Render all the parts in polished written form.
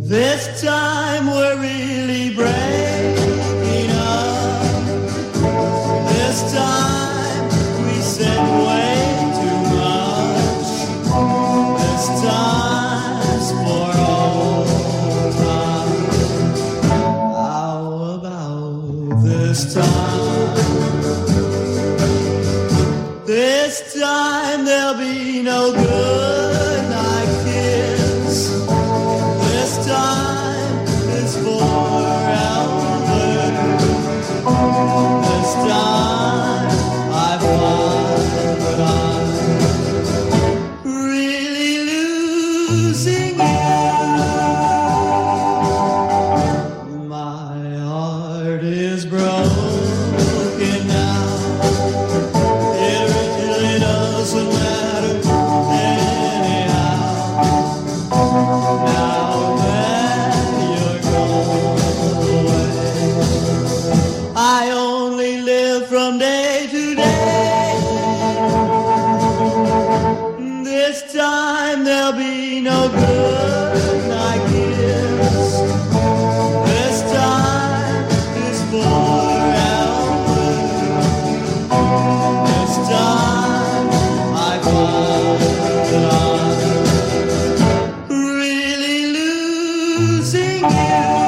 This time we're really breaking up. This time we said way too much. This time's for all time. How about this time? This time there'll be no good night kiss. This time is forever. This time I find that I'm really losing you. My heart is broken now. It really doesn't matter anyhow. Now that you're gone away, I only live from day to day. This time there'll be no good night kiss. This time is forever. This time I find that I'm really losing you.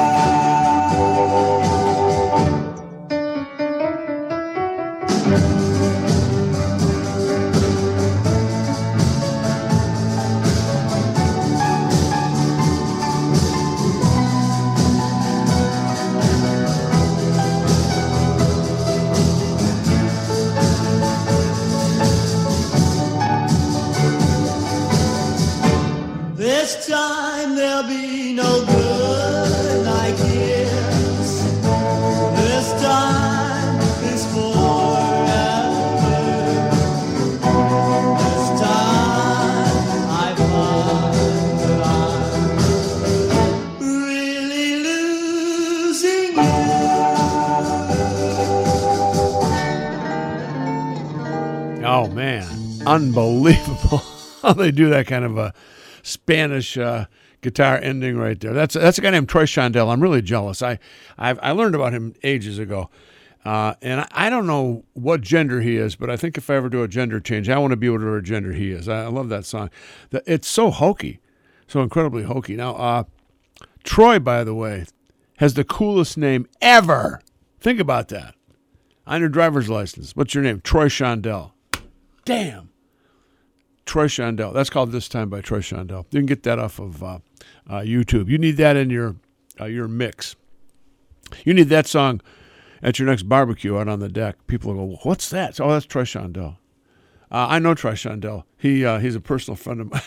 This time there'll be no good night kiss. This time is forever. This time I find that I'm really losing you. Oh, man. Unbelievable how they do that kind of a Spanish guitar ending right there. That's a guy named Troy Shondell. I'm really jealous. I learned about him ages ago. And I don't know what gender he is, but I think if I ever do a gender change, I want to be whatever gender he is. I love that song. It's so hokey, so incredibly hokey. Now, Troy, by the way, has the coolest name ever. Think about that. On your driver's license, what's your name? Troy Shondell. Damn. Troy Shondell. That's called This Time by Troy Shondell. You can get that off of YouTube. You need that in your mix. You need that song at your next barbecue out on the deck. People will go, what's that? Oh, that's Troy Shondell. I know Troy Shondell. He's a personal friend of mine.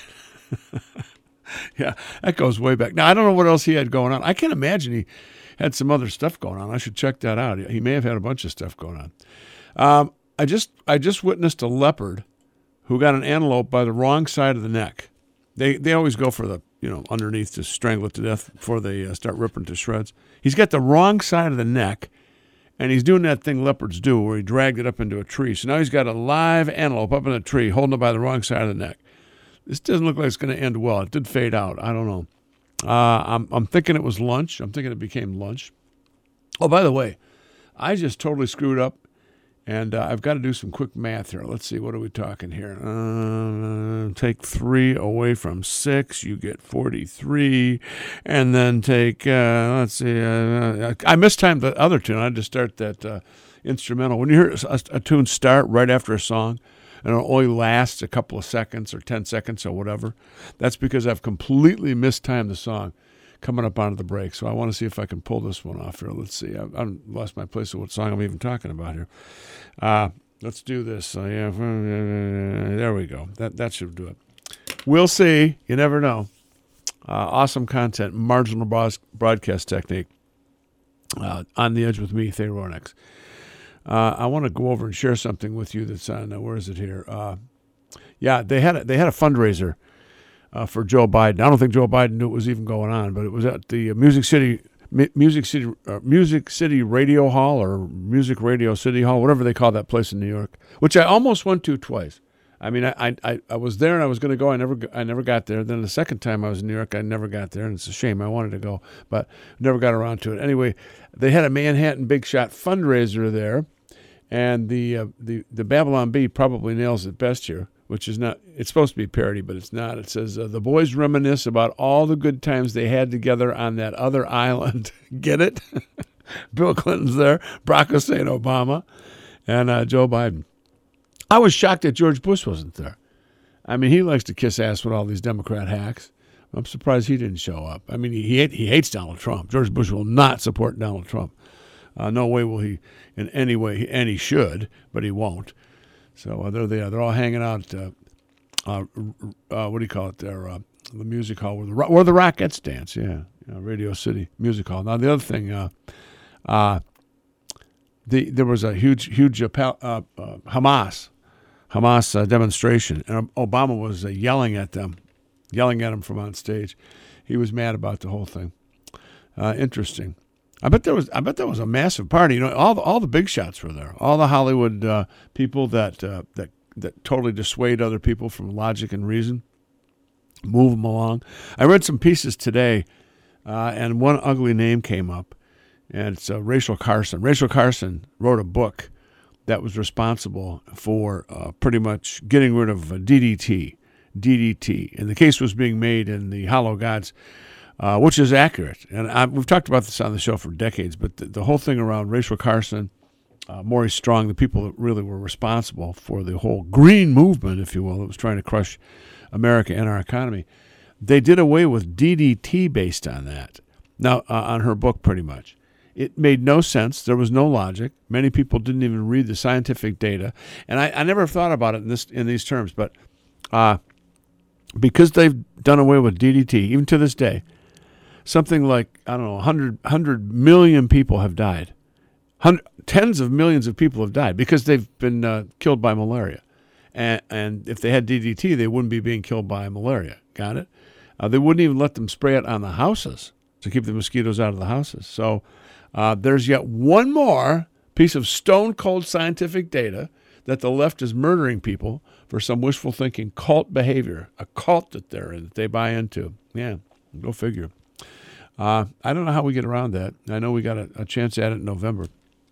Yeah, that goes way back. Now, I don't know what else he had going on. I can't imagine he had some other stuff going on. I should check that out. He may have had a bunch of stuff going on. I just witnessed a leopard who got an antelope by the wrong side of the neck. They always go for the, underneath to strangle it to death before they start ripping to shreds. He's got the wrong side of the neck, and he's doing that thing leopards do where he dragged it up into a tree. So now he's got a live antelope up in a tree holding it by the wrong side of the neck. This doesn't look like it's going to end well. It did fade out. I don't know. I'm thinking it was lunch. I'm thinking it became lunch. Oh, by the way, I just totally screwed up. And I've got to do some quick math here. Let's see. What are we talking here? Take 3 away from 6. You get 43. And then take, let's see. I mistimed the other tune. I had to start that instrumental. When you hear a tune start right after a song, and it only lasts a couple of seconds or 10 seconds or whatever, that's because I've completely mistimed the song coming up onto the break. So I want to see if I can pull this one off here. Let's see. I've lost my place of what song I'm even talking about here. Let's do this. There we go. That should do it. We'll see. You never know. Awesome content. Marginal broadcast technique. On the Edge with me, Thay Ronex. I want to go over and share something with you that's on, where is it here? Yeah, they had a fundraiser for Joe Biden. I don't think Joe Biden knew it was even going on, but it was at the Music City Radio Hall or Music Radio City Hall, whatever they call that place in New York, which I almost went to twice. I mean, I was there and I was going to go. I never got there. Then the second time I was in New York, I never got there, and it's a shame. I wanted to go, but never got around to it. Anyway, they had a Manhattan Big Shot fundraiser there, and the Babylon Bee probably nails it best here, which is not. It's supposed to be parody, but it's not. It says the boys reminisce about all the good times they had together on that other island. Get it? Bill Clinton's there, Barack Hussein Obama, and Joe Biden. I was shocked that George Bush wasn't there. I mean, he likes to kiss ass with all these Democrat hacks. I'm surprised he didn't show up. I mean, he hates Donald Trump. George Bush will not support Donald Trump. No way will he in any way, and he should, but he won't. So there they are. They're all hanging out. What do you call it there? The music hall where the Rockettes dance. Yeah, Radio City Music Hall. Now the other thing, there was a huge Hamas demonstration, and Obama was yelling at them from on stage. He was mad about the whole thing. Interesting. I bet there was a massive party. All the big shots were there. All the Hollywood people that totally dissuade other people from logic and reason, move them along. I read some pieces today, and one ugly name came up, and it's Rachel Carson. Rachel Carson wrote a book that was responsible for pretty much getting rid of DDT. And the case was being made in the Hollow Gods, which is accurate. And we've talked about this on the show for decades, but the whole thing around Rachel Carson, Maurice Strong, the people that really were responsible for the whole green movement, if you will, that was trying to crush America and our economy, they did away with DDT based on that. Now, on her book, pretty much. It made no sense. There was no logic. Many people didn't even read the scientific data. And I never thought about it in these terms, but because they've done away with DDT, even to this day, something like, 100 million people have died. Tens of millions of people have died because they've been killed by malaria. And if they had DDT, they wouldn't be being killed by malaria. Got it? They wouldn't even let them spray it on the houses to keep the mosquitoes out of the houses. So there's yet one more piece of stone-cold scientific data that the left is murdering people for some wishful thinking cult behavior, a cult that they're in, that they buy into. Yeah, go figure. I don't know how we get around that. I know we got a chance at it in November.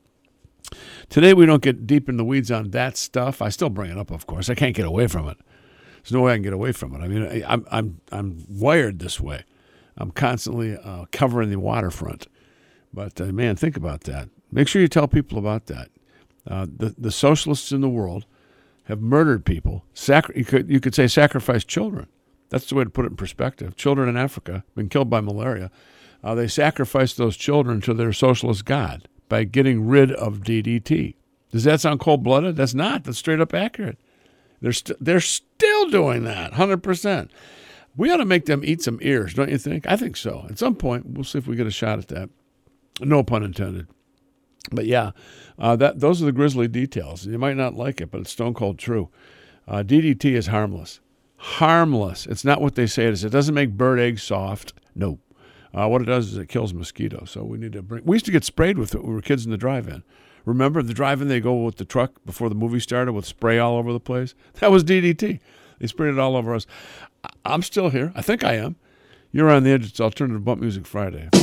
Today we don't get deep in the weeds on that stuff. I still bring it up, of course. I can't get away from it. There's no way I can get away from it. I mean, I'm wired this way. I'm constantly covering the waterfront. But, man, think about that. Make sure you tell people about that. The socialists in the world have murdered people. You could say sacrificed children. That's the way to put it in perspective. Children in Africa have been killed by malaria. They sacrificed those children to their socialist god by getting rid of DDT. Does that sound cold-blooded? That's not. That's straight up accurate. They're still doing that, 100%. We ought to make them eat some ears, don't you think? I think so. At some point, we'll see if we get a shot at that. No pun intended. But yeah, those are the grisly details. You might not like it, but it's stone cold true. DDT is harmless. Harmless. It's not what they say it is. It doesn't make bird eggs soft. No. What it does is it kills mosquitoes. So we need to we used to get sprayed with it when we were kids in the drive-in. Remember the drive-in, they go with the truck before the movie started with spray all over the place? That was DDT. They sprayed it all over us. I'm still here. I think I am. You're on the edge. It's Alternative Bump Music Friday.